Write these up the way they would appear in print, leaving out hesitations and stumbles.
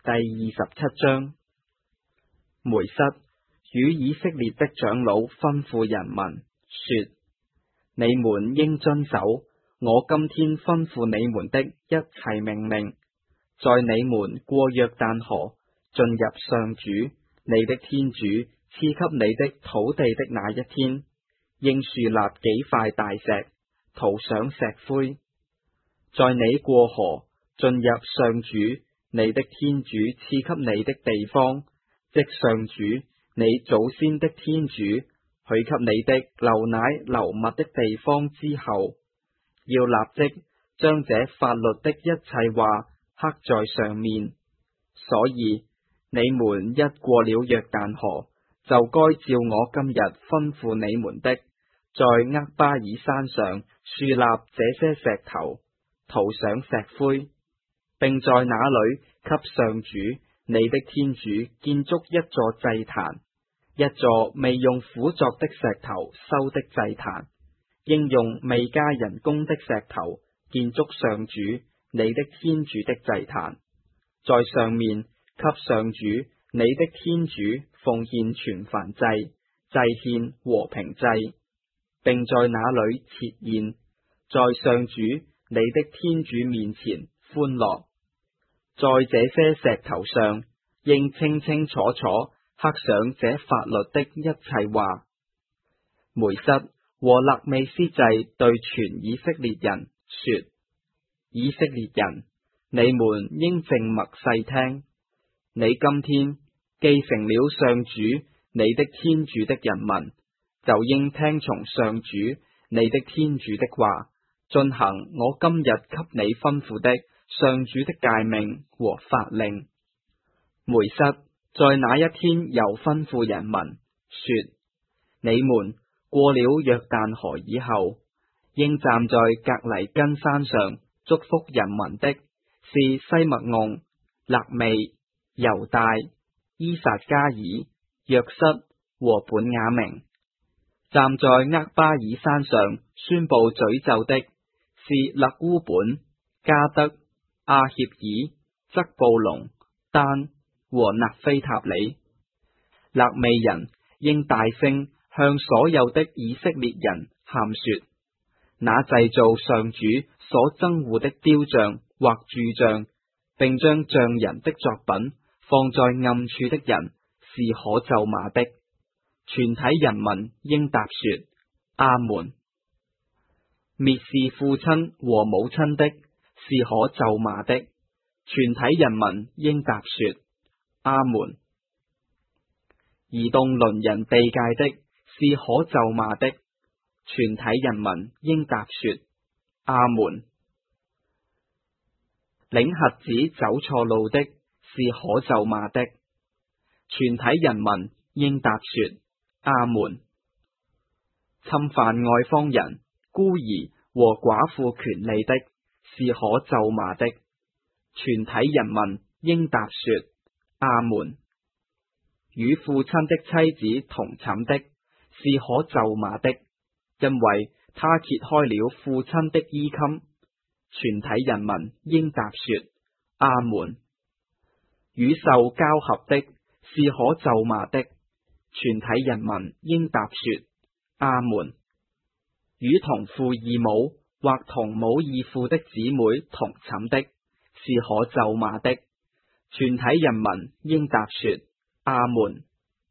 第27章。梅瑟與以色列的長老吩咐人民說：你們應遵守我今天吩咐你們的一切命令，在你們過約旦河進入上主你的天主賜給你的土地的那一天，應豎立幾塊大石，塗上石灰。在你過河進入上主你的天主賜給你的地方，即上主你祖先的天主許給你的流奶流蜜的地方之後，要立即將這法律的一切話刻在上面。所以你們一過了約旦河，就該照我今日吩咐你們的，在厄巴爾山上豎立這些石頭，塗上石灰，並在那裏給上主你的天主建築一座祭壇，一座未用斧鑿的石頭修的祭壇，應用未加人工的石頭建築上主你的天主的祭壇，在上面給上主你的天主奉獻全燔祭、祭獻和平祭，並在那裏設宴，在上主你的天主面前歡樂。在這些石頭上應清清楚楚刻上這法律的一切話。梅瑟和勒未司祭對全以色列人說：以色列人，你們應靜默細聽。你今天既成了上主你的天主的人民，就應聽從上主你的天主的話，進行我今日給你吩咐的上主的誡命和法令。梅瑟在那一天又吩咐人民說：你們過了約旦河以後，應站在革黎根山上祝福人民的是西默盎、肋未、猶大、伊撒加爾、約瑟和本雅明。站在厄巴爾山上宣布詛咒的是勒烏本、加德、阿協爾、則布隆、丹和納非塔里。肋未人應大聲向所有的以色列人喊說：那製造上主所憎惡的雕像或鑄像，並將匠人的作品放在暗處的人，是可咒罵的。全體人民應答說：阿門。蔑視父親和母親的，是可咒罵的。全體人民應答說：阿門。移動鄰人地界的，是可咒罵的。全體人民應答說：阿門。領瞎子走錯路的，是可咒罵的。全體人民應答說：阿門。侵犯外方人、孤兒和寡婦權利的，是可咒罵的。全體人民應答說：阿門。與父親的妻子同寢的，是可咒罵的，因為他揭開了父親的衣襟。全體人民應答說：阿門。與獸交合的，是可咒罵的。全體人民應答說：阿門。與同父異母或同母異父的姊妹同寢的，是可咒罵的。全體人民應答說：阿門。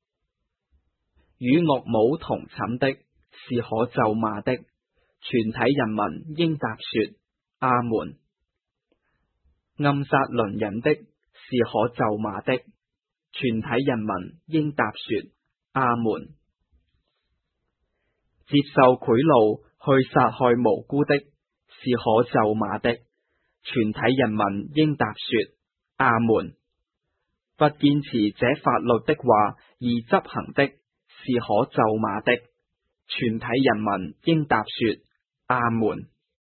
與岳母同寢的，是可咒罵的。全體人民應答說：阿門。暗殺鄰人的，是可咒罵的。全體人民應答說：阿門。接受賄賂去殺害無辜的，是可咒罵的。全體人民應答說：阿門。不堅持這法律的話而執行的，是可咒罵的。全體人民應答說：阿門。